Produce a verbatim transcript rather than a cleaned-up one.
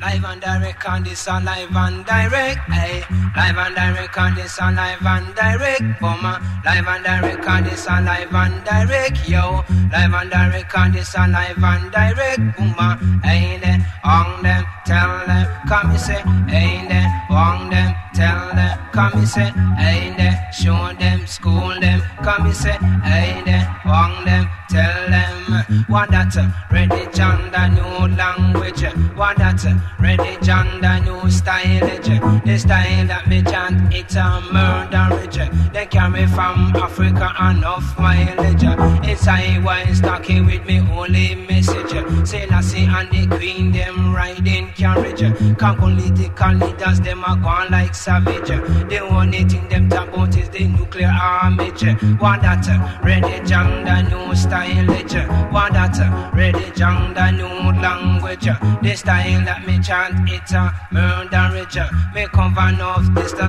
live and direct on this a live and direct, hey. Live and direct on this a live and direct, bummer. Live and direct on this a live and direct, yo. Live and direct on this a live and direct, boomer. Hey then, on them, tell them, come and say, hey then, on them, tell them, come and say, hey then, show them, school them, come and say, hey then, on them, tell them, what that, ready John the new language, what that, ready John the new style, the style that me chant, it's a murderage, they carry from Africa enough mileage, it's I was talking with me holy message, say Lassie and the queen them riding carriage, can political leaders them are gone like savage, the only thing them talk about is the nuclear armage, what that, ready John the new style, what that, ready John the new language, the style that me chant, it's a murderage, me cover enough distance.